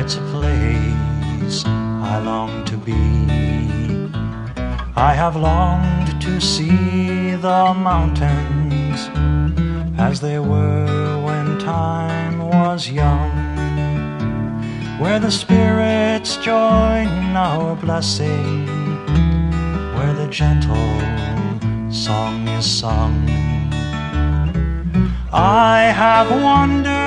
that's a place I long to be. I have longed to see the mountains as they were when time was young, where the spirits join our blessing, where the gentle song is sung. I have wandered